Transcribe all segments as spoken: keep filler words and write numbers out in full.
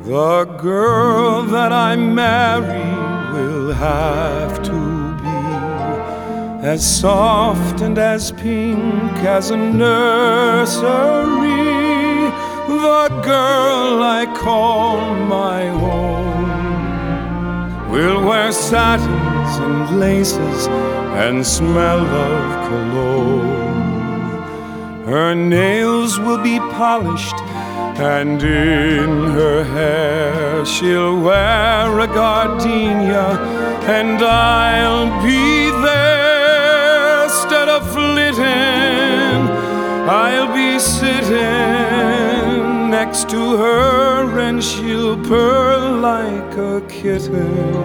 The girl that I marry will have to be as soft and as pink as a nursery. The girl I call my own will wear satins and laces and smell of cologne. Her nails will be polished, and in her hair she'll wear a gardenia, and I'll be there. Instead of flitting, I'll be sitting next to her, and she'll purr like a kitten.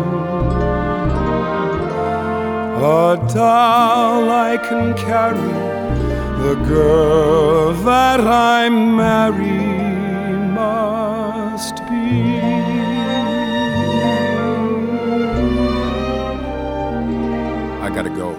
A doll I can carry, the girl that I marry must be. I gotta go.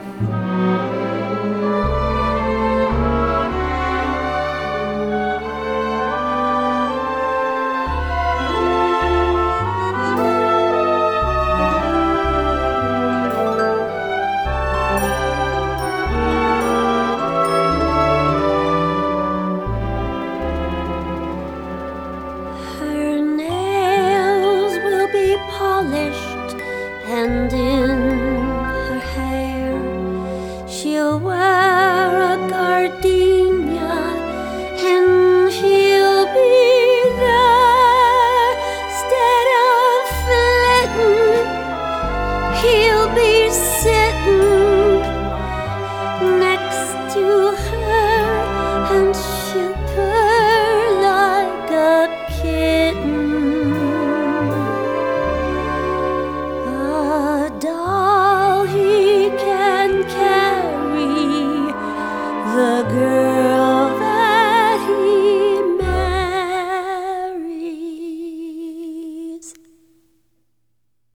Polished, and in her hair she'll wear